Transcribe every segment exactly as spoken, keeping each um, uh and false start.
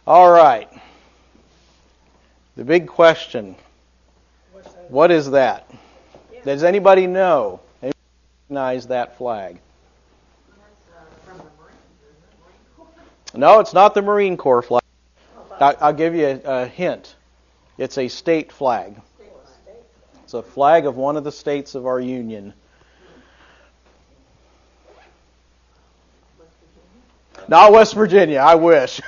All right. The big question. What is that? Does anybody know? Anybody recognize that flag? No, it's not the Marine Corps flag. I'll give you a hint. It's a state flag. It's a flag of one of the states of our Union. Not West Virginia, I wish.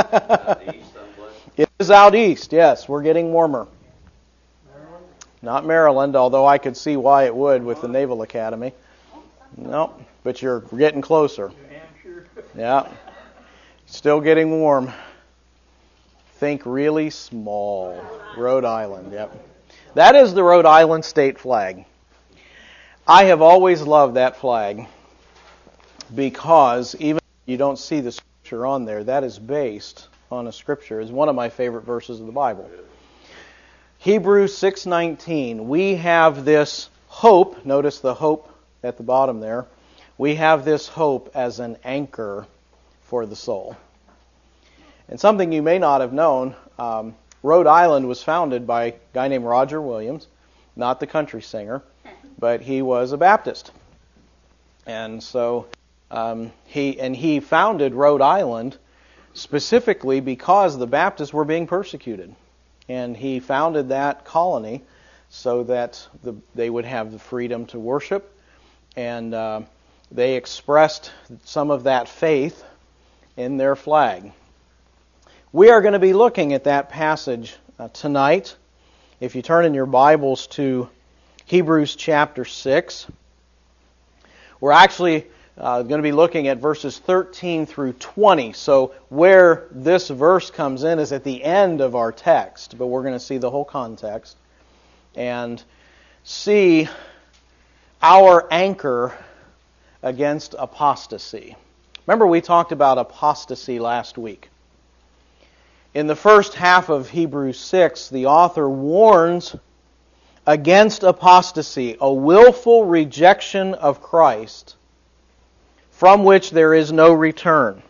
It is out east, yes. We're getting warmer. Maryland? Not Maryland, although I could see why it would with the Naval Academy. No, but you're getting closer. New Hampshire? Yeah. Still getting warm. Think really small. Rhode Island, yep. That is the Rhode Island state flag. I have always loved that flag because even you don't see the scripture on there. That is based on a scripture. It's one of my favorite verses of the Bible. Hebrews six nineteen. We have this hope. Notice the hope at the bottom there. We have this hope as an anchor for the soul. And something you may not have known, um, Rhode Island was founded by a guy named Roger Williams, not the country singer, but he was a Baptist. And so Um, he and he founded Rhode Island specifically because the Baptists were being persecuted, and he founded that colony so that the, they would have the freedom to worship, and uh, they expressed some of that faith in their flag. We are going to be looking at that passage uh, tonight. If you turn in your Bibles to Hebrews chapter six, we're actually Uh, going to be looking at verses thirteen through twenty. So where this verse comes in is at the end of our text, but we're going to see the whole context and see our anchor against apostasy. Remember, we talked about apostasy last week. In the first half of Hebrews six, the author warns against apostasy, a willful rejection of Christ, from which there is no return.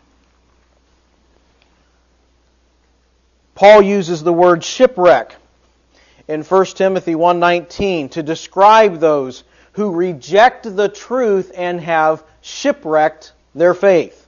Paul uses the word shipwreck in First Timothy one nineteen to describe those who reject the truth and have shipwrecked their faith.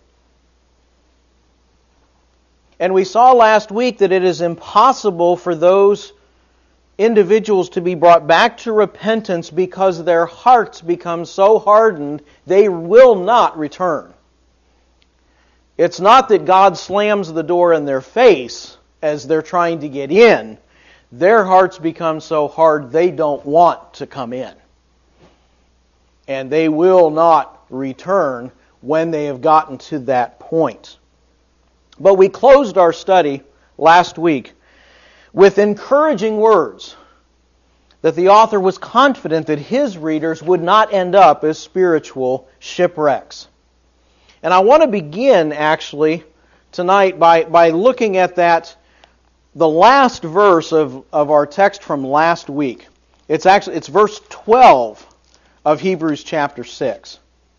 And we saw last week that it is impossible for those individuals to be brought back to repentance because their hearts become so hardened they will not return. It's not that God slams the door in their face as they're trying to get in. Their hearts become so hard they don't want to come in. And they will not return when they have gotten to that point. But we closed our study last week with encouraging words that the author was confident that his readers would not end up as spiritual shipwrecks. And I want to begin, actually, tonight by, by looking at that, the last verse of, of our text from last week. It's actually it's verse twelve of Hebrews chapter six.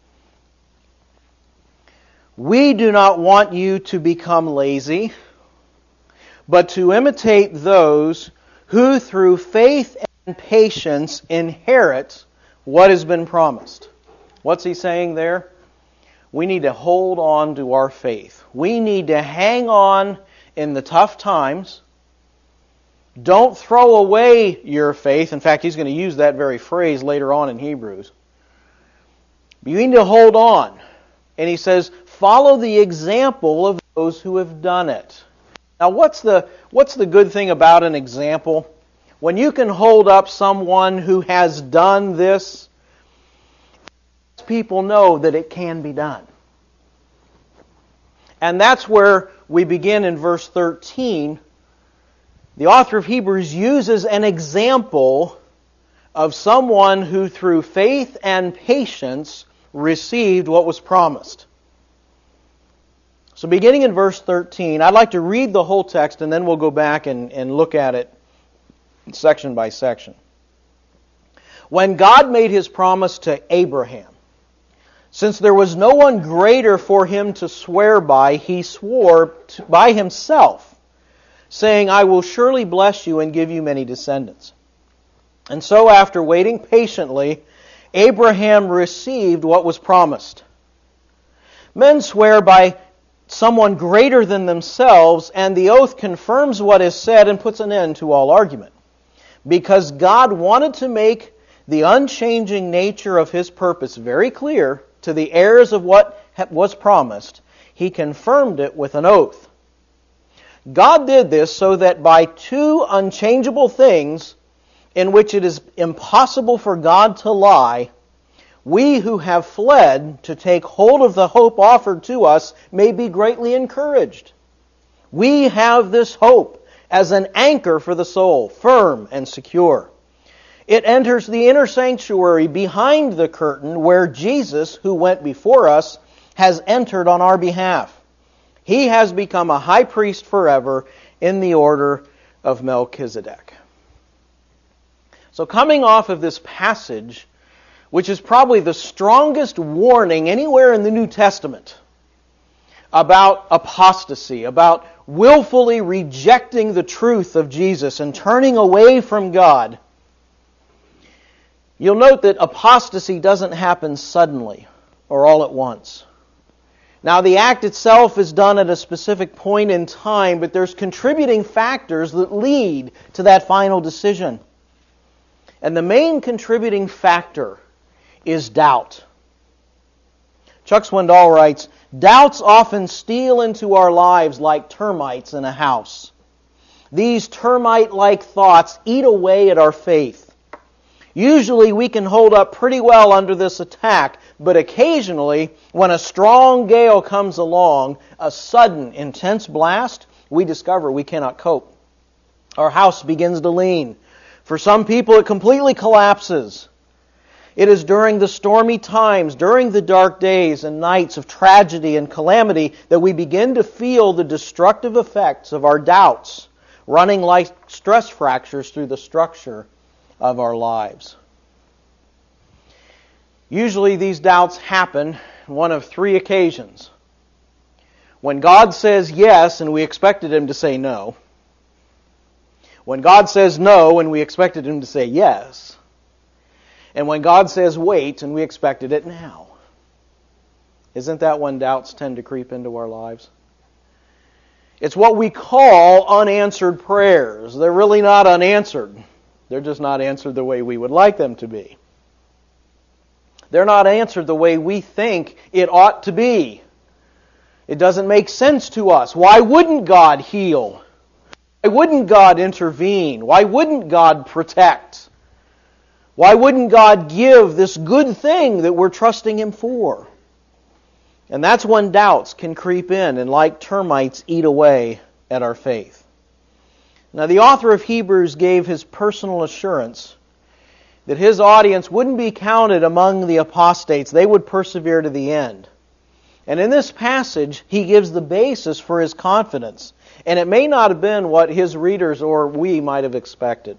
We do not want you to become lazy, but to imitate those who through faith and patience inherit what has been promised. What's he saying there? We need to hold on to our faith. We need to hang on in the tough times. Don't throw away your faith. In fact, he's going to use that very phrase later on in Hebrews. You need to hold on. And he says, follow the example of those who have done it. Now, what's the what's the good thing about an example? When you can hold up someone who has done this, people know that it can be done. And that's where we begin in verse thirteen. The author of Hebrews uses an example of someone who through faith and patience received what was promised. So beginning in verse thirteen, I'd like to read the whole text and then we'll go back and, and look at it section by section. When God made His promise to Abraham, since there was no one greater for him to swear by, He swore to, by Himself, saying, I will surely bless you and give you many descendants. And so after waiting patiently, Abraham received what was promised. Men swear by someone greater than themselves, and the oath confirms what is said and puts an end to all argument. Because God wanted to make the unchanging nature of His purpose very clear to the heirs of what was promised, He confirmed it with an oath. God did this so that by two unchangeable things, in which it is impossible for God to lie, we who have fled to take hold of the hope offered to us may be greatly encouraged. We have this hope as an anchor for the soul, firm and secure. It enters the inner sanctuary behind the curtain where Jesus, who went before us, has entered on our behalf. He has become a high priest forever in the order of Melchizedek. So coming off of this passage, which is probably the strongest warning anywhere in the New Testament about apostasy, about willfully rejecting the truth of Jesus and turning away from God, you'll note that apostasy doesn't happen suddenly or all at once. Now, the act itself is done at a specific point in time, but there's contributing factors that lead to that final decision. And the main contributing factor is doubt. Chuck Swindoll writes, doubts often steal into our lives like termites in a house. These termite-like thoughts eat away at our faith. Usually we can hold up pretty well under this attack, but occasionally, when a strong gale comes along, a sudden, intense blast, we discover we cannot cope. Our house begins to lean. For some people, it completely collapses. It is during the stormy times, during the dark days and nights of tragedy and calamity, that we begin to feel the destructive effects of our doubts, running like stress fractures through the structure of our lives. Usually these doubts happen on one of three occasions. When God says yes and we expected Him to say no. When God says no and we expected Him to say yes. And when God says wait and we expected it now. Isn't that when doubts tend to creep into our lives? It's what we call unanswered prayers. They're really not unanswered. They're just not answered the way we would like them to be. They're not answered the way we think it ought to be. It doesn't make sense to us. Why wouldn't God heal? Why wouldn't God intervene? Why wouldn't God protect? Why wouldn't God give this good thing that we're trusting Him for? And that's when doubts can creep in and like termites eat away at our faith. Now, the author of Hebrews gave his personal assurance that his audience wouldn't be counted among the apostates. They would persevere to the end. And in this passage, he gives the basis for his confidence. And it may not have been what his readers or we might have expected.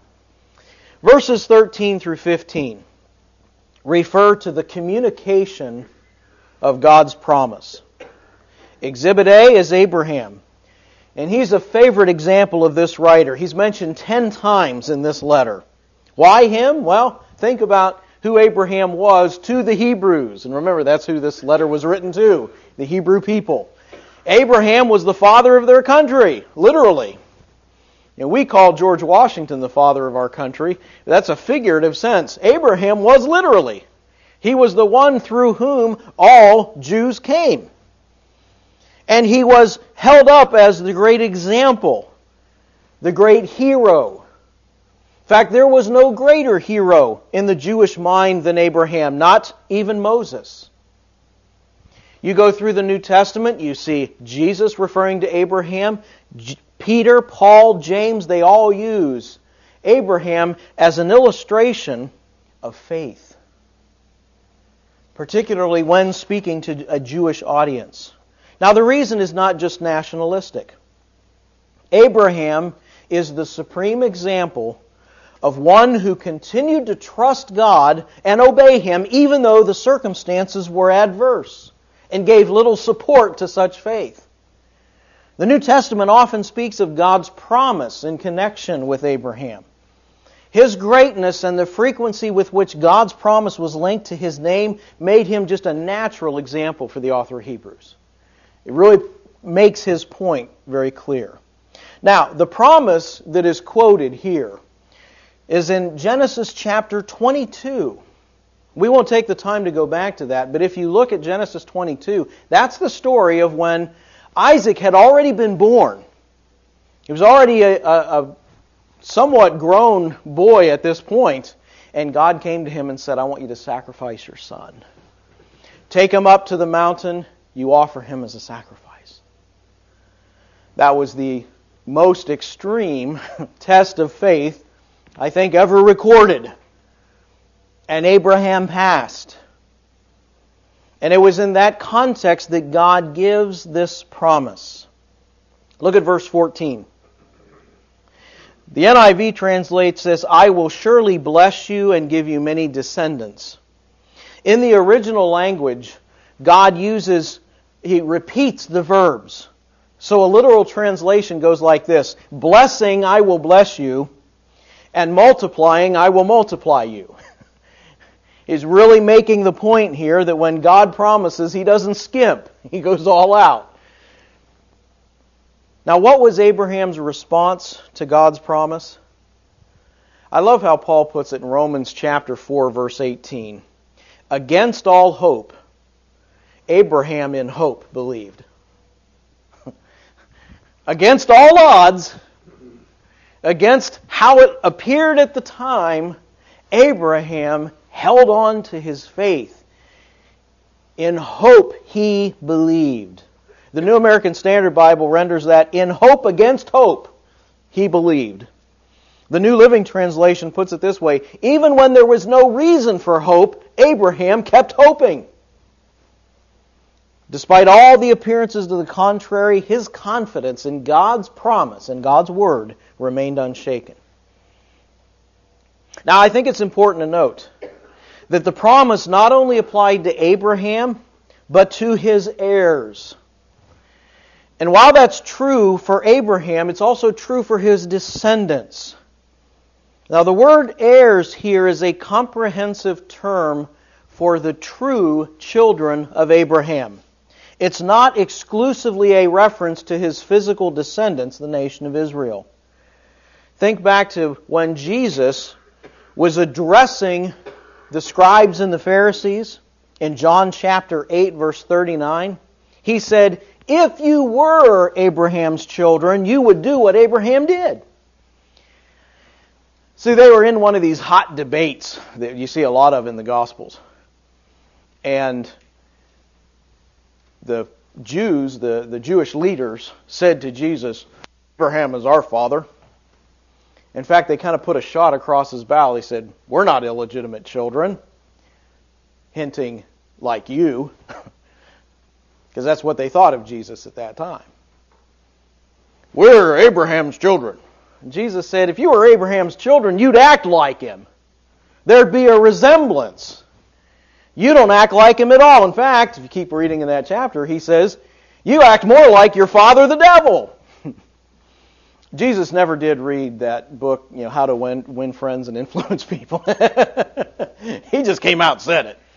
Verses thirteen through fifteen refer to the communication of God's promise. Exhibit A is Abraham. And he's a favorite example of this writer. He's mentioned ten times in this letter. Why him? Well, think about who Abraham was to the Hebrews. And remember, that's who this letter was written to, the Hebrew people. Abraham was the father of their country, literally. And we call George Washington the father of our country. That's a figurative sense. Abraham was literally. He was the one through whom all Jews came. And he was held up as the great example, the great hero. In fact, there was no greater hero in the Jewish mind than Abraham, not even Moses. You go through the New Testament, you see Jesus referring to Abraham, J- Peter, Paul, James, they all use Abraham as an illustration of faith, particularly when speaking to a Jewish audience. Now, the reason is not just nationalistic. Abraham is the supreme example of one who continued to trust God and obey Him even though the circumstances were adverse and gave little support to such faith. The New Testament often speaks of God's promise in connection with Abraham. His greatness and the frequency with which God's promise was linked to His name made him just a natural example for the author of Hebrews. It really makes his point very clear. Now, the promise that is quoted here is in Genesis chapter twenty-two. We won't take the time to go back to that, but if you look at Genesis twenty-two, that's the story of when Isaac had already been born. He was already a, a, a somewhat grown boy at this point, and God came to him and said, I want you to sacrifice your son. Take him up to the mountain, you offer him as a sacrifice. That was the most extreme test of faith I think ever recorded. And Abraham passed. And it was in that context that God gives this promise. Look at verse fourteen. The N I V translates this, I will surely bless you and give you many descendants. In the original language, God uses, He repeats the verbs. So a literal translation goes like this, blessing, I will bless you, and multiplying, I will multiply you. He's really making the point here that when God promises, He doesn't skimp. He goes all out. Now, what was Abraham's response to God's promise? I love how Paul puts it in Romans chapter four, verse eighteen. Against all hope, Abraham in hope believed. Against all odds, against how it appeared at the time, Abraham held on to his faith. In hope he believed. The New American Standard Bible renders that, in hope against hope, he believed. The New Living Translation puts it this way, even when there was no reason for hope, Abraham kept hoping. Despite all the appearances to the contrary, his confidence in God's promise and God's Word remained unshaken. Now, I think it's important to note that the promise not only applied to Abraham, but to his heirs. And while that's true for Abraham, it's also true for his descendants. Now, the word heirs here is a comprehensive term for the true children of Abraham. It's not exclusively a reference to his physical descendants, the nation of Israel. Think back to when Jesus was addressing the scribes and the Pharisees in John chapter eight, verse thirty-nine. He said, if you were Abraham's children, you would do what Abraham did. See, they were in one of these hot debates that you see a lot of in the Gospels. And the Jews, the, the Jewish leaders, said to Jesus, Abraham is our father. In fact, they kind of put a shot across his bow. They said, we're not illegitimate children. Hinting like you. Because that's what they thought of Jesus at that time. We're Abraham's children. And Jesus said, if you were Abraham's children, you'd act like him. There'd be a resemblance. You don't act like him at all. In fact, if you keep reading in that chapter, he says, you act more like your father, the devil. Jesus never did read that book, you know, How to Win, Win Friends and Influence People. He just came out and said it.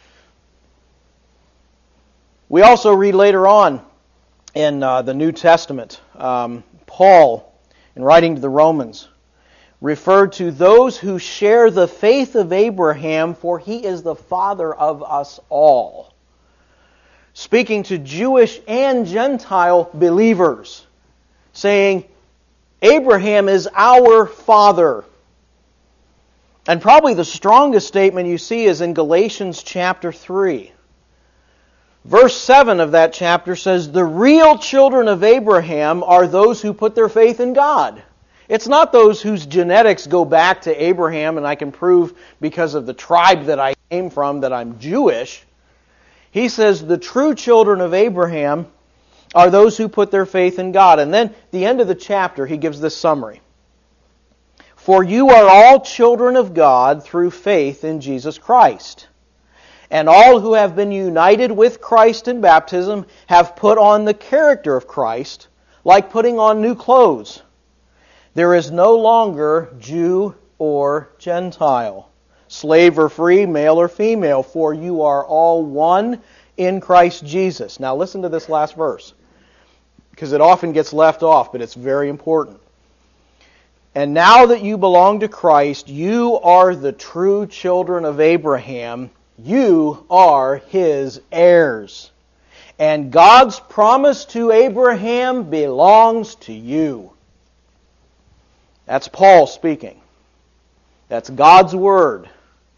We also read later on in uh, the New Testament, um, Paul, in writing to the Romans, referred to those who share the faith of Abraham, for he is the father of us all. Speaking to Jewish and Gentile believers, saying, Abraham is our father. And probably the strongest statement you see is in Galatians chapter three. Verse seven of that chapter says, the real children of Abraham are those who put their faith in God. It's not those whose genetics go back to Abraham and I can prove because of the tribe that I came from that I'm Jewish. He says the true children of Abraham are those who put their faith in God. And then at the end of the chapter, he gives this summary. For you are all children of God through faith in Jesus Christ. And all who have been united with Christ in baptism have put on the character of Christ, like putting on new clothes. There is no longer Jew or Gentile, slave or free, male or female, for you are all one in Christ Jesus. Now listen to this last verse, because it often gets left off, but it's very important. And now that you belong to Christ, you are the true children of Abraham. You are His heirs. And God's promise to Abraham belongs to you. That's Paul speaking. That's God's Word.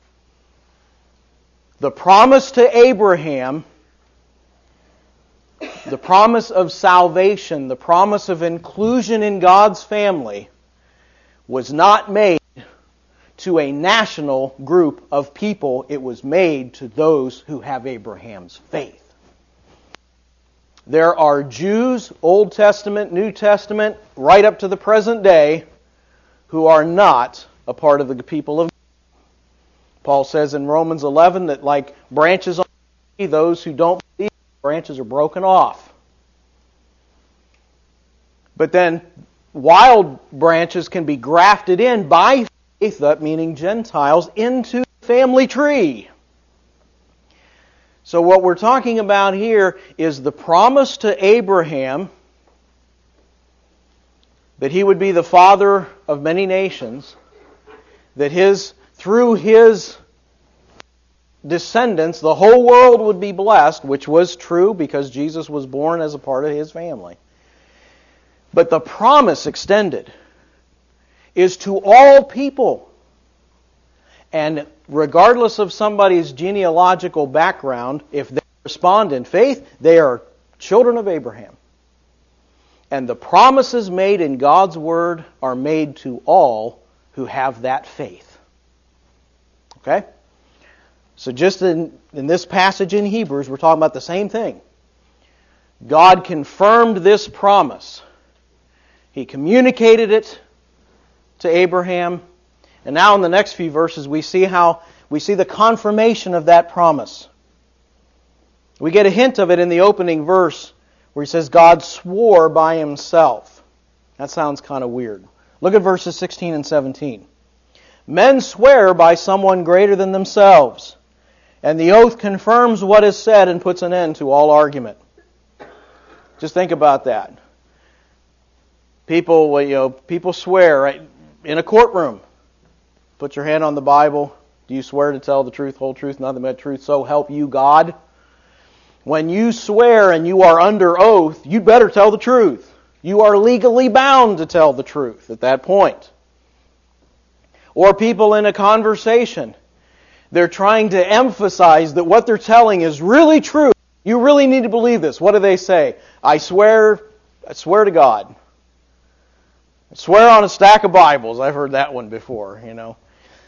The promise to Abraham, the promise of salvation, the promise of inclusion in God's family, was not made to a national group of people. It was made to those who have Abraham's faith. There are Jews, Old Testament, New Testament, right up to the present day, who are not a part of the people of God. Paul says in Romans eleven that like branches on the tree, those who don't believe, branches are broken off. But then wild branches can be grafted in by faith, that meaning Gentiles, into the family tree. So what we're talking about here is the promise to Abraham that he would be the father of many nations, that his through his descendants the whole world would be blessed, which was true because Jesus was born as a part of his family. But the promise extended is to all people. And regardless of somebody's genealogical background, if they respond in faith, they are children of Abraham. And the promises made in God's Word are made to all who have that faith. Okay? So just in, in this passage in Hebrews, we're talking about the same thing. God confirmed this promise. He communicated it to Abraham. And now in the next few verses we see how we see the confirmation of that promise. We get a hint of it in the opening verse where he says God swore by Himself. That sounds kind of weird. Look at verses sixteen and seventeen. Men swear by someone greater than themselves, and the oath confirms what is said and puts an end to all argument. Just think about that. People, you know, people swear right in a courtroom. Put your hand on the Bible. Do you swear to tell the truth, whole truth, nothing but truth, so help you God? When you swear and you are under oath, you'd better tell the truth. You are legally bound to tell the truth at that point. Or people in a conversation, they're trying to emphasize that what they're telling is really true. You really need to believe this. What do they say? I swear, I swear to God. I swear on a stack of Bibles. I've heard that one before, you know.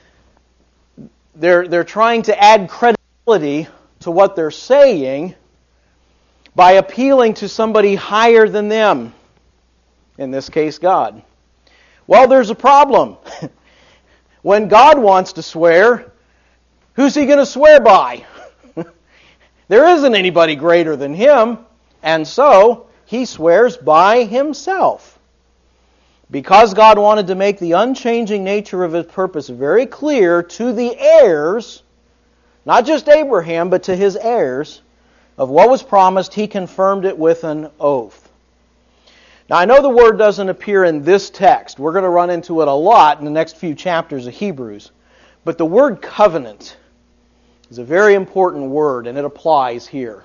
They're, they're trying to add credibility to what they're saying by appealing to somebody higher than them. In this case, God. Well, there's a problem. When God wants to swear, who's He going to swear by? There isn't anybody greater than Him, and so He swears by Himself. Because God wanted to make the unchanging nature of His purpose very clear to the heirs, not just Abraham, but to his heirs, of what was promised, He confirmed it with an oath. Now, I know the word doesn't appear in this text. We're going to run into it a lot in the next few chapters of Hebrews. But the word covenant is a very important word, and it applies here.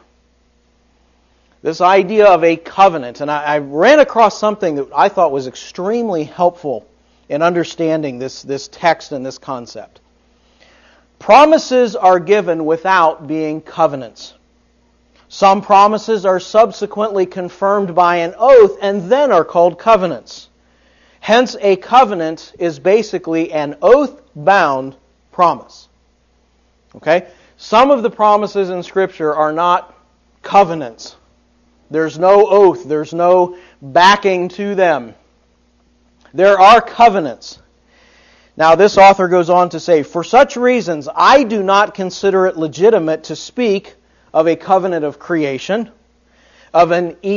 This idea of a covenant, and I, I ran across something that I thought was extremely helpful in understanding this, this text and this concept. Promises are given without being covenants. Some promises are subsequently confirmed by an oath and then are called covenants. Hence, a covenant is basically an oath-bound promise. Okay? Some of the promises in Scripture are not covenants. There's no oath. There's no backing to them. There are covenants. Now, this author goes on to say, for such reasons, I do not consider it legitimate to speak of a covenant of creation, of an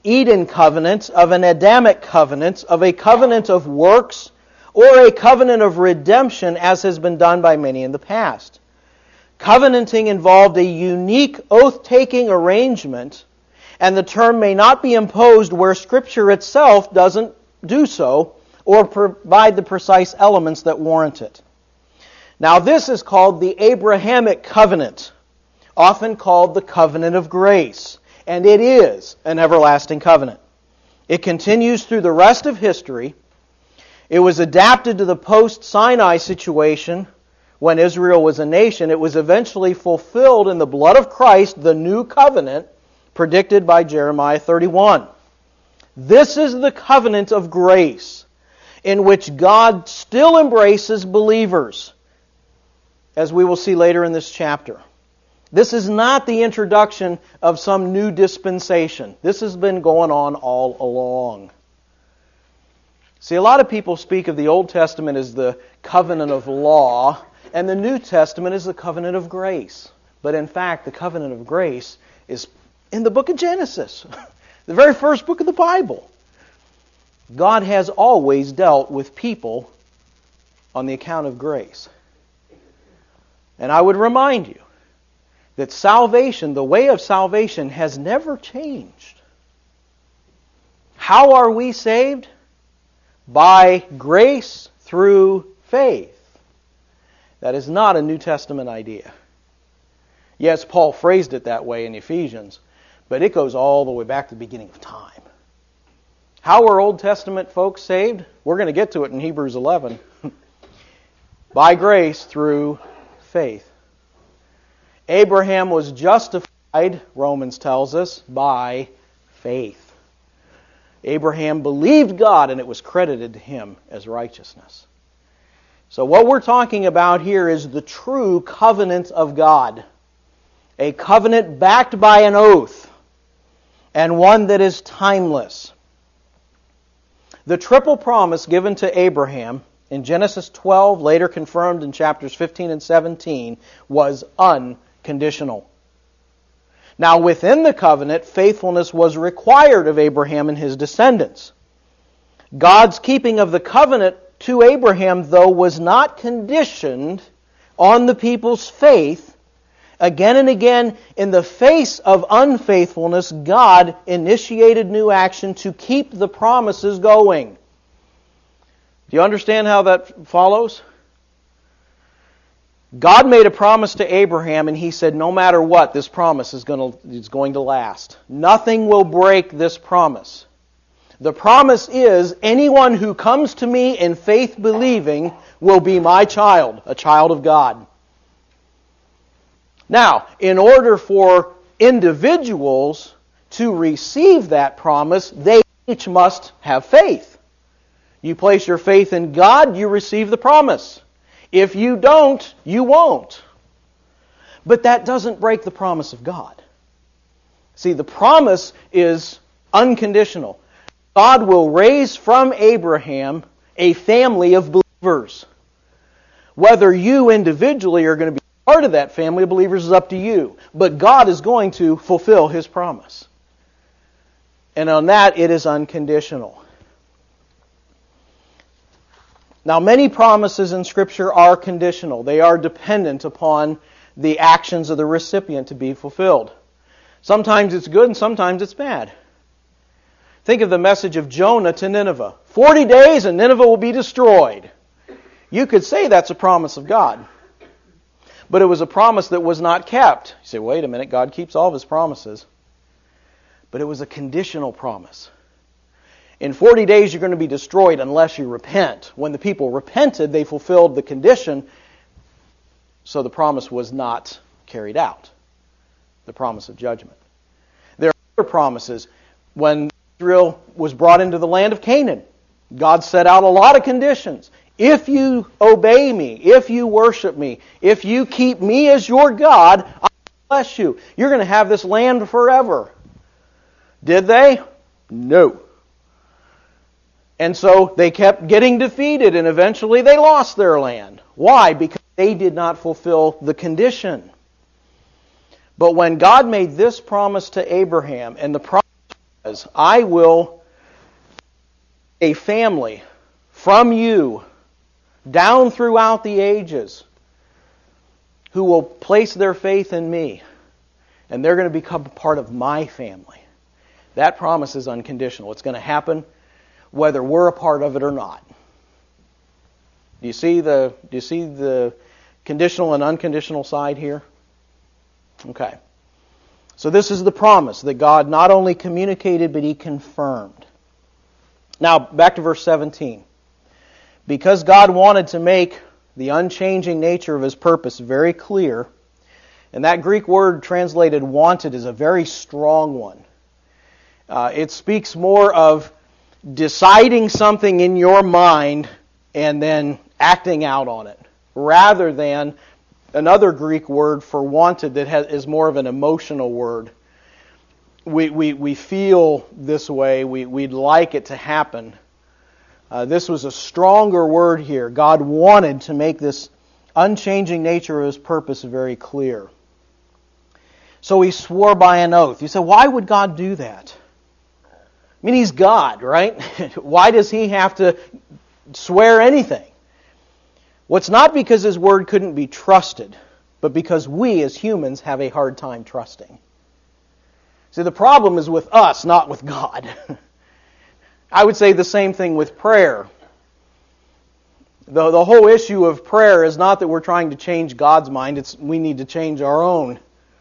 Eden covenant, of an Adamic covenant, of a covenant of works, or a covenant of redemption, as has been done by many in the past. Covenanting involved a unique oath-taking arrangement, and the term may not be imposed where Scripture itself doesn't do so, or provide the precise elements that warrant it. Now this is called the Abrahamic covenant, often called the covenant of grace, and it is an everlasting covenant. It continues through the rest of history. It was adapted to the post-Sinai situation when Israel was a nation. It was eventually fulfilled in the blood of Christ, the new covenant, predicted by Jeremiah thirty-one. This is the covenant of grace, in which God still embraces believers, as we will see later in this chapter. This is not the introduction of some new dispensation. This has been going on all along. See, a lot of people speak of the Old Testament as the covenant of law, and the New Testament as the covenant of grace. But in fact, the covenant of grace is in the book of Genesis, the very first book of the Bible. God has always dealt with people on the account of grace. And I would remind you that salvation, the way of salvation, has never changed. How are we saved? By grace through faith. That is not a New Testament idea. Yes, Paul phrased it that way in Ephesians, but it goes all the way back to the beginning of time. How are Old Testament folks saved? We're going to get to it in Hebrews eleven. By grace through faith. Abraham was justified, Romans tells us, by faith. Abraham believed God, and it was credited to him as righteousness. So what we're talking about here is the true covenant of God. A covenant backed by an oath, and one that is timeless. The triple promise given to Abraham in Genesis twelve, later confirmed in chapters fifteen and seventeen, was unconditional. Now, within the covenant, faithfulness was required of Abraham and his descendants. God's keeping of the covenant to Abraham, though, was not conditioned on the people's faith. Again and again, in the face of unfaithfulness, God initiated new action to keep the promises going. Do you understand how that follows? God made a promise to Abraham, and He said, no matter what, this promise is going to, is going to last. Nothing will break this promise. The promise is, anyone who comes to me in faith believing will be my child, a child of God. Now, in order for individuals to receive that promise, they each must have faith. You place your faith in God, you receive the promise. If you don't, you won't. But that doesn't break the promise of God. See, the promise is unconditional. God will raise from Abraham a family of believers. Whether you individually are going to be part of that family of believers is up to you. But God is going to fulfill His promise. And on that, it is unconditional. Now, many promises in Scripture are conditional. They are dependent upon the actions of the recipient to be fulfilled. Sometimes it's good and sometimes it's bad. Think of the message of Jonah to Nineveh. Forty days and Nineveh will be destroyed. You could say that's a promise of God. But it was a promise that was not kept. You say, wait a minute, God keeps all of His promises. But it was a conditional promise. In forty days you're going to be destroyed unless you repent. When the people repented, they fulfilled the condition, so the promise was not carried out. The promise of judgment. There are other promises. When Israel was brought into the land of Canaan, God set out a lot of conditions. If you obey me, if you worship me, if you keep me as your God, I will bless you. You're going to have this land forever. Did they? No. And so they kept getting defeated, and eventually they lost their land. Why? Because they did not fulfill the condition. But when God made this promise to Abraham, and the promise says, I will a family from you down throughout the ages who will place their faith in me, and they're going to become part of my family. That promise is unconditional. It's going to happen whether we're a part of it or not. Do you see the do you see the conditional and unconditional side here? Okay. So this is the promise that God not only communicated, but He confirmed. Now, back to verse seventeen. Because God wanted to make the unchanging nature of His purpose very clear, and that Greek word translated wanted is a very strong one. Uh, it speaks more of deciding something in your mind and then acting out on it, rather than another Greek word for wanted that has, is more of an emotional word. We we we feel this way. We we'd like it to happen. Uh, this was a stronger word here. God wanted to make this unchanging nature of His purpose very clear. So He swore by an oath. You say, why would God do that? I mean, He's God, right? Why does He have to swear anything? Well, it's not because His word couldn't be trusted, but because we as humans have a hard time trusting. See, the problem is with us, not with God. I would say the same thing with prayer. The, the whole issue of prayer is not that we're trying to change God's mind, it's we need to change our own.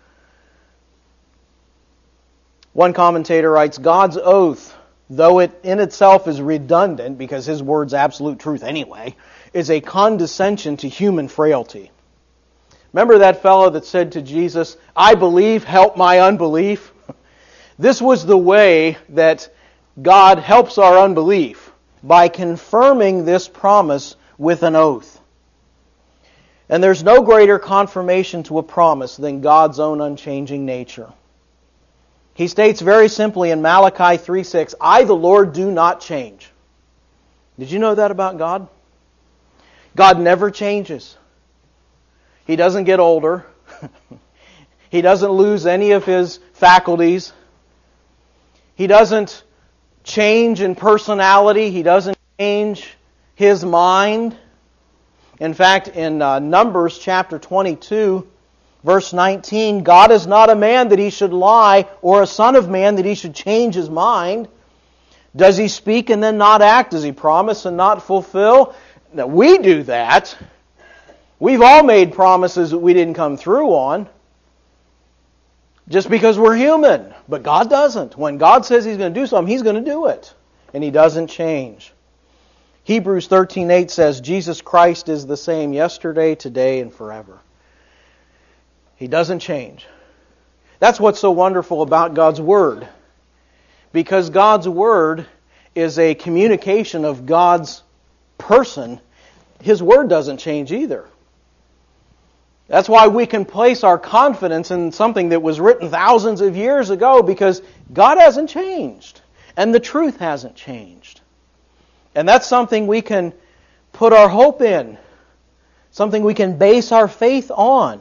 One commentator writes, God's oath, though it in itself is redundant, because His word's absolute truth anyway, is a condescension to human frailty. Remember that fellow that said to Jesus, I believe, help my unbelief? This was the way that God helps our unbelief, by confirming this promise with an oath. And there's no greater confirmation to a promise than God's own unchanging nature. He states very simply in Malachi three six, I, the Lord, do not change. Did you know that about God? God never changes. He doesn't get older. He doesn't lose any of His faculties. He doesn't change in personality. He doesn't change His mind. In fact, in uh, Numbers chapter twenty-two, verse nineteen, God is not a man that He should lie, or a son of man that He should change His mind. Does He speak and then not act? Does He promise and not fulfill? Now, we do that. We've all made promises that we didn't come through on, just because we're human. But God doesn't. When God says He's going to do something, He's going to do it. And He doesn't change. Hebrews thirteen eight says, Jesus Christ is the same yesterday, today, and forever. He doesn't change. That's what's so wonderful about God's Word. Because God's Word is a communication of God's person, His Word doesn't change either. That's why we can place our confidence in something that was written thousands of years ago, because God hasn't changed. And the truth hasn't changed. And that's something we can put our hope in. Something we can base our faith on.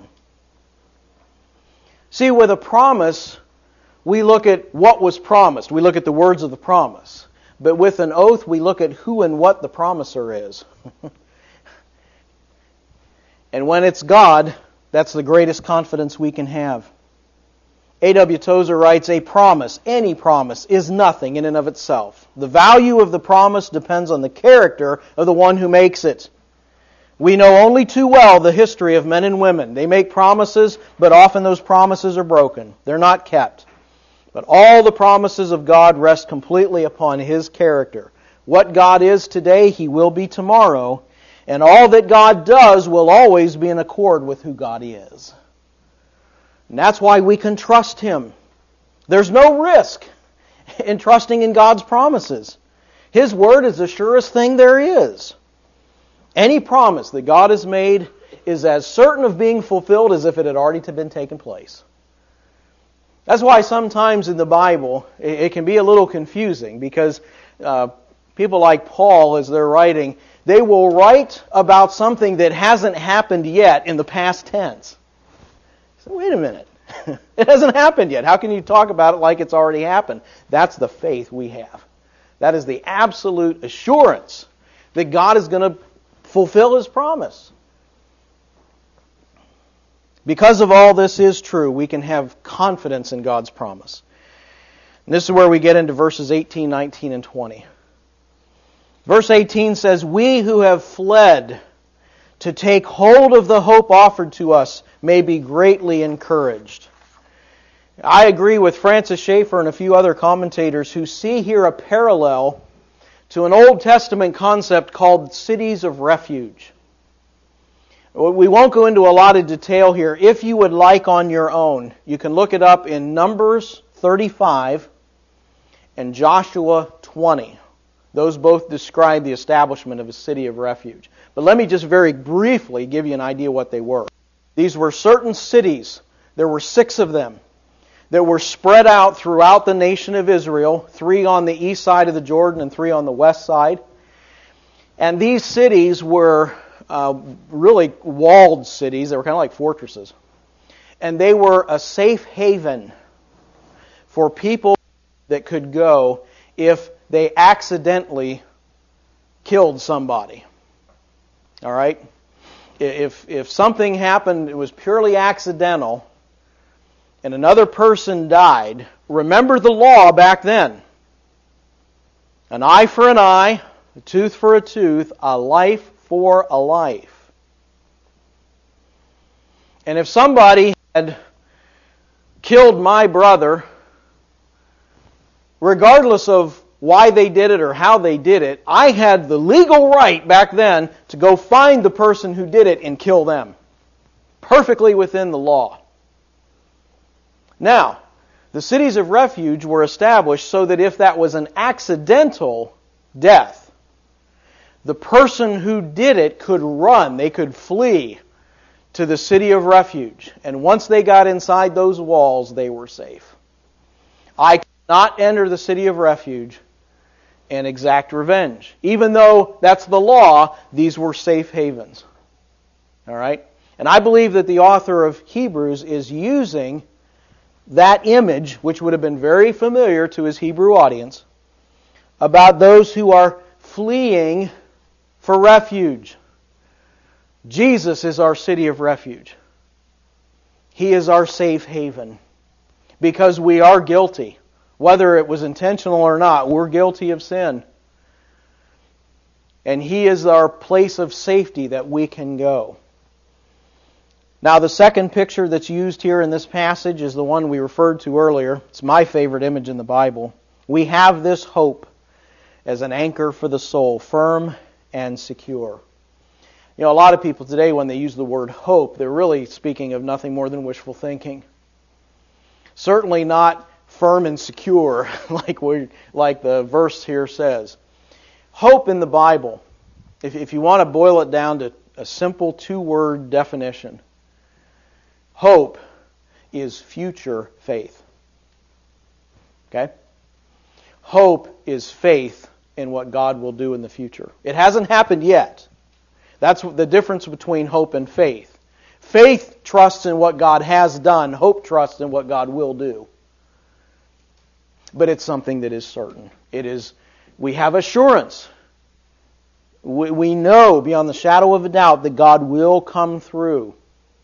See, with a promise, we look at what was promised. We look at the words of the promise. But with an oath, we look at who and what the promiser is. And when it's God, that's the greatest confidence we can have. A W Tozer writes, a promise, any promise, is nothing in and of itself. The value of the promise depends on the character of the one who makes it. We know only too well the history of men and women. They make promises, but often those promises are broken. They're not kept. But all the promises of God rest completely upon His character. What God is today, He will be tomorrow. And all that God does will always be in accord with who God is. And that's why we can trust Him. There's no risk in trusting in God's promises. His Word is the surest thing there is. Any promise that God has made is as certain of being fulfilled as if it had already been taken place. That's why sometimes in the Bible it can be a little confusing, because uh, people like Paul, as they're writing, they will write about something that hasn't happened yet in the past tense. So wait a minute. It hasn't happened yet. How can you talk about it like it's already happened? That's the faith we have. That is the absolute assurance that God is going to fulfill His promise. Because of all this is true, we can have confidence in God's promise. And this is where we get into verses eighteen, nineteen, and twenty. Verse eighteen says, "We who have fled to take hold of the hope offered to us may be greatly encouraged." I agree with Francis Schaeffer and a few other commentators who see here a parallel to an Old Testament concept called cities of refuge. We won't go into a lot of detail here. If you would like on your own, you can look it up in Numbers thirty-five and Joshua twenty. Those both describe the establishment of a city of refuge. But let me just very briefly give you an idea what they were. These were certain cities. There were six of them that were spread out throughout the nation of Israel, three on the east side of the Jordan and three on the west side. And these cities were uh, really walled cities. They were kind of like fortresses. And they were a safe haven for people that could go if they accidentally killed somebody. All right? If if something happened, it was purely accidental, and another person died, remember the law back then. An eye for an eye, a tooth for a tooth, a life for a life. And if somebody had killed my brother, regardless of why they did it or how they did it, I had the legal right back then to go find the person who did it and kill them. Perfectly within the law. Now, the cities of refuge were established so that if that was an accidental death, the person who did it could run, they could flee to the city of refuge. And once they got inside those walls, they were safe. I could not enter the city of refuge and exact revenge. Even though that's the law, these were safe havens. All right? And I believe that the author of Hebrews is using that image, which would have been very familiar to his Hebrew audience, about those who are fleeing for refuge. Jesus is our city of refuge. He is our safe haven. Because we are guilty. Whether it was intentional or not, we're guilty of sin. And He is our place of safety that we can go. Now, the second picture that's used here in this passage is the one we referred to earlier. It's my favorite image in the Bible. We have this hope as an anchor for the soul, firm and secure. You know, a lot of people today, when they use the word hope, they're really speaking of nothing more than wishful thinking. Certainly not firm and secure, like we, like the verse here says. Hope in the Bible, if, if you want to boil it down to a simple two-word definition, hope is future faith. Okay? Hope is faith in what God will do in the future. It hasn't happened yet. That's the difference between hope and faith. Faith trusts in what God has done. Hope trusts in what God will do. But it's something that is certain. It is, we have assurance. We, we know beyond the shadow of a doubt that God will come through.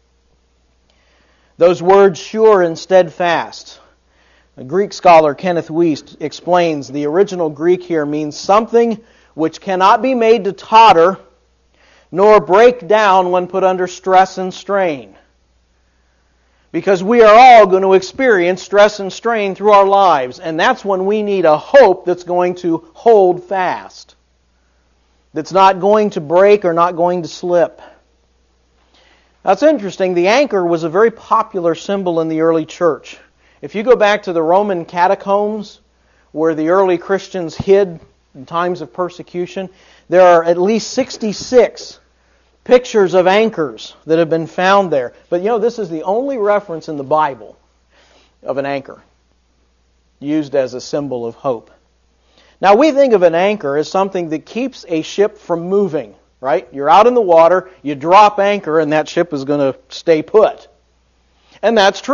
Those words, sure and steadfast. A Greek scholar, Kenneth Wuest, explains the original Greek here means something which cannot be made to totter nor break down when put under stress and strain. Because we are all going to experience stress and strain through our lives, and that's when we need a hope that's going to hold fast. That's not going to break or not going to slip. That's interesting. The anchor was a very popular symbol in the early church. If you go back to the Roman catacombs, where the early Christians hid in times of persecution, there are at least sixty-six pictures of anchors that have been found there. But you know, this is the only reference in the Bible of an anchor used as a symbol of hope. Now, we think of an anchor as something that keeps a ship from moving, right? You're out in the water, you drop anchor, and that ship is going to stay put. And that's true.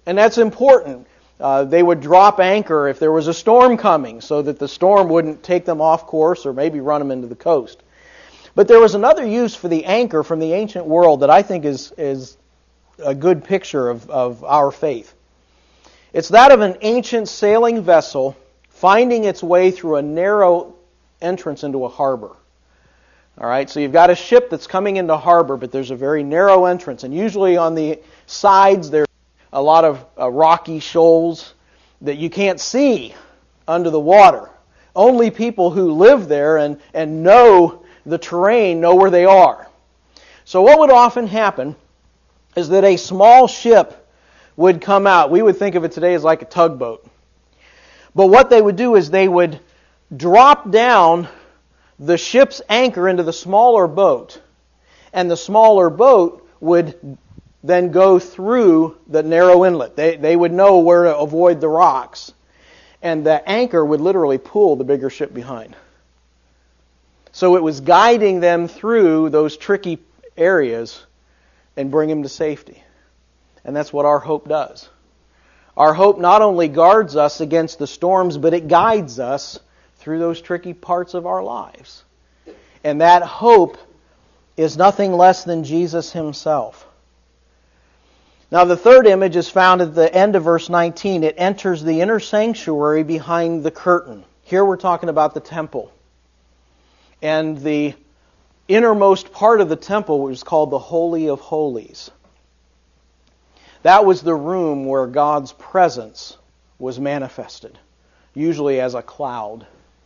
And that's important. Uh, they would drop anchor if there was a storm coming so that the storm wouldn't take them off course or maybe run them into the coast. But there was another use for the anchor from the ancient world that I think is, is a good picture of, of our faith. It's that of an ancient sailing vessel finding its way through a narrow entrance into a harbor. All right, so you've got a ship that's coming into harbor, but there's a very narrow entrance. And usually on the sides there's a lot of uh, rocky shoals that you can't see under the water. Only people who live there and, and know the terrain know where they are. So what would often happen is that a small ship would come out. We would think of it today as like a tugboat. But what they would do is they would drop down the ship's anchor into the smaller boat, and the smaller boat would then go through the narrow inlet. They, they would know where to avoid the rocks. And the anchor would literally pull the bigger ship behind. So it was guiding them through those tricky areas and bring them to safety. And that's what our hope does. Our hope not only guards us against the storms, but it guides us through those tricky parts of our lives. And that hope is nothing less than Jesus Himself. Now the third image is found at the end of verse nineteen. It enters the inner sanctuary behind the curtain. Here we're talking about the temple. And the innermost part of the temple was called the Holy of Holies. That was the room where God's presence was manifested, usually as a cloud.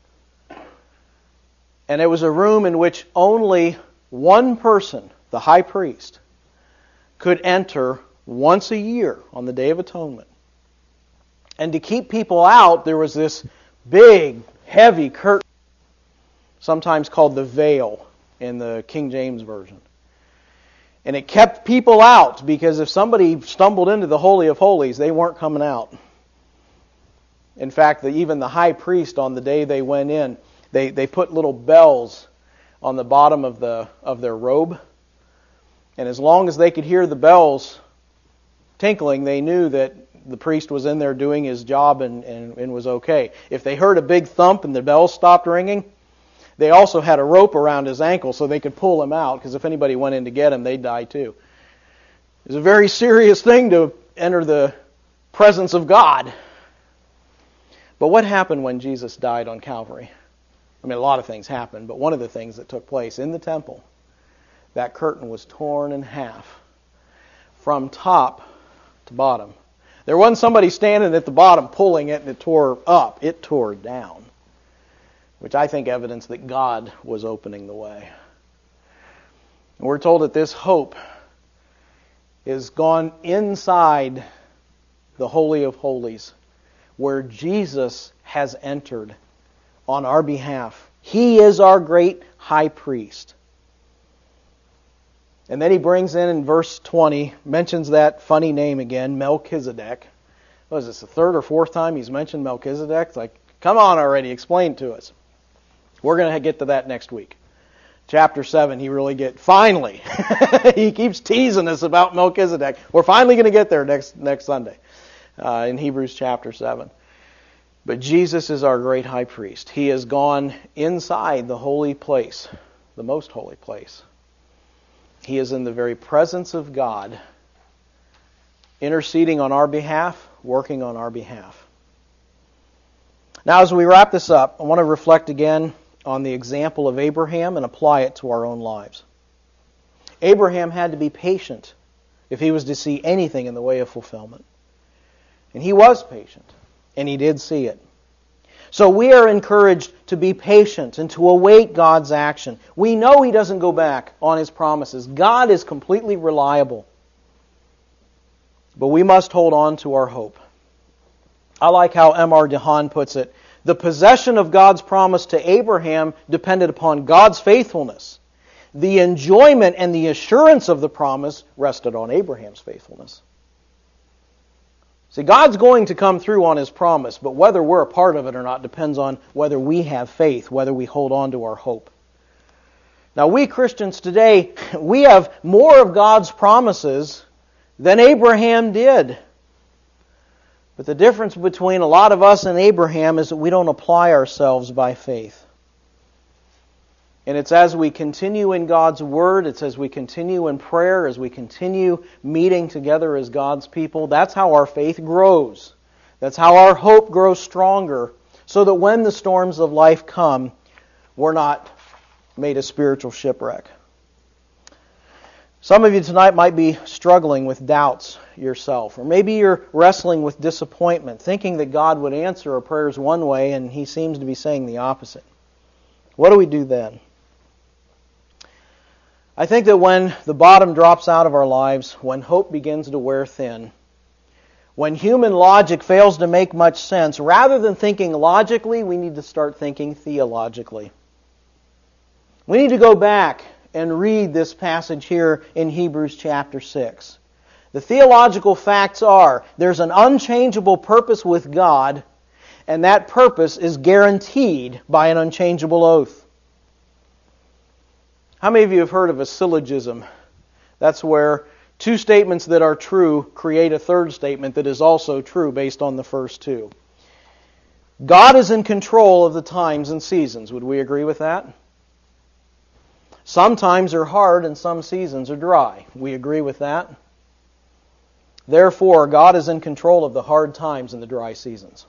And it was a room in which only one person, the high priest, could enter once a year on the Day of Atonement. And to keep people out, there was this big, heavy curtain, sometimes called the veil in the King James Version. And it kept people out because if somebody stumbled into the Holy of Holies, they weren't coming out. In fact, the, even the high priest, on the day they went in, they, they put little bells on the bottom of the of their robe. And as long as they could hear the bells tinkling, they knew that the priest was in there doing his job and, and, and was okay. If they heard a big thump and the bells stopped ringing, they also had a rope around his ankle so they could pull him out, because if anybody went in to get him, they'd die too. It was a very serious thing to enter the presence of God. But what happened when Jesus died on Calvary? I mean, a lot of things happened, but one of the things that took place in the temple, that curtain was torn in half from top to bottom. There wasn't somebody standing at the bottom pulling it and it tore up. It tore down, which I think evidence that God was opening the way. And we're told that this hope is gone inside the Holy of Holies, where Jesus has entered on our behalf. He is our great high priest. And then he brings in, in verse twenty, mentions that funny name again, Melchizedek. What is this, the third or fourth time he's mentioned Melchizedek? It's like, come on already, explain to us. We're going to get to that next week. Chapter seven, he really get, finally, he keeps teasing us about Melchizedek. We're finally going to get there next next Sunday uh, in Hebrews chapter seven. But Jesus is our great high priest. He has gone inside the holy place, the most holy place. He is in the very presence of God, interceding on our behalf, working on our behalf. Now, as we wrap this up, I want to reflect again on the example of Abraham and apply it to our own lives. Abraham had to be patient if he was to see anything in the way of fulfillment. And he was patient, and he did see it. So we are encouraged to be patient and to await God's action. We know He doesn't go back on His promises. God is completely reliable. But we must hold on to our hope. I like how M R DeHaan puts it. The possession of God's promise to Abraham depended upon God's faithfulness. The enjoyment and the assurance of the promise rested on Abraham's faithfulness. See, God's going to come through on His promise, but whether we're a part of it or not depends on whether we have faith, whether we hold on to our hope. Now, we Christians today, we have more of God's promises than Abraham did. But the difference between a lot of us and Abraham is that we don't apply ourselves by faith. And it's as we continue in God's Word, it's as we continue in prayer, as we continue meeting together as God's people, that's how our faith grows. That's how our hope grows stronger, so that when the storms of life come, we're not made a spiritual shipwreck. Some of you tonight might be struggling with doubts yourself, or maybe you're wrestling with disappointment, thinking that God would answer our prayers one way and He seems to be saying the opposite. What do we do then? I think that when the bottom drops out of our lives, when hope begins to wear thin, when human logic fails to make much sense, rather than thinking logically, we need to start thinking theologically. We need to go back and read this passage here in Hebrews chapter six. The theological facts are, there's an unchangeable purpose with God, and that purpose is guaranteed by an unchangeable oath. How many of you have heard of a syllogism? That's where two statements that are true create a third statement that is also true based on the first two. God is in control of the times and seasons. Would we agree with that? Some times are hard and some seasons are dry. We agree with that? Therefore, God is in control of the hard times and the dry seasons.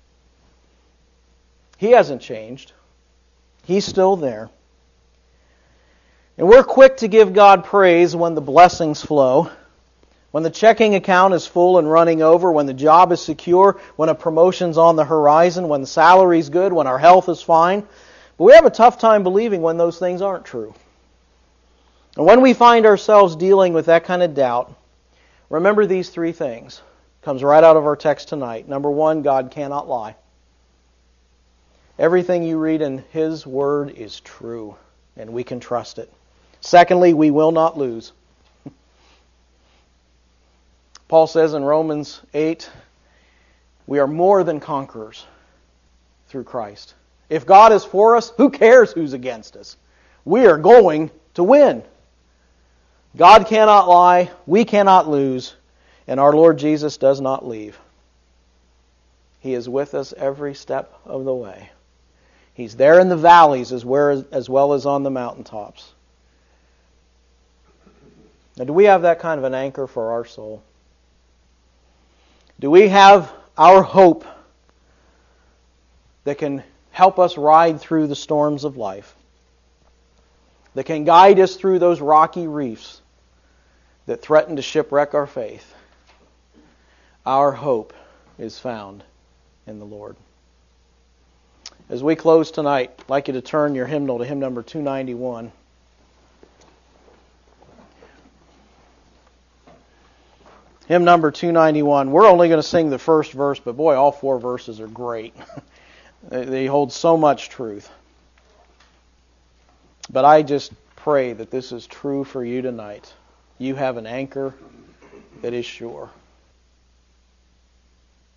He hasn't changed. He's still there. And we're quick to give God praise when the blessings flow, when the checking account is full and running over, when the job is secure, when a promotion's on the horizon, when the salary's good, when our health is fine. But we have a tough time believing when those things aren't true. And when we find ourselves dealing with that kind of doubt, remember these three things. It comes right out of our text tonight. Number one, God cannot lie. Everything you read in His Word is true, and we can trust it. Secondly, we will not lose. Paul says in Romans eight, we are more than conquerors through Christ. If God is for us, who cares who's against us? We are going to win. God cannot lie, we cannot lose, and our Lord Jesus does not leave. He is with us every step of the way. He's there in the valleys as well as on the mountaintops. Now, do we have that kind of an anchor for our soul? Do we have our hope that can help us ride through the storms of life? That can guide us through those rocky reefs that threaten to shipwreck our faith? Our hope is found in the Lord. As we close tonight, I'd like you to turn your hymnal to hymn number two ninety-one. Hymn number two ninety-one. We're only going to sing the first verse, but boy, all four verses are great. They hold so much truth. But I just pray that this is true for you tonight. You have an anchor that is sure.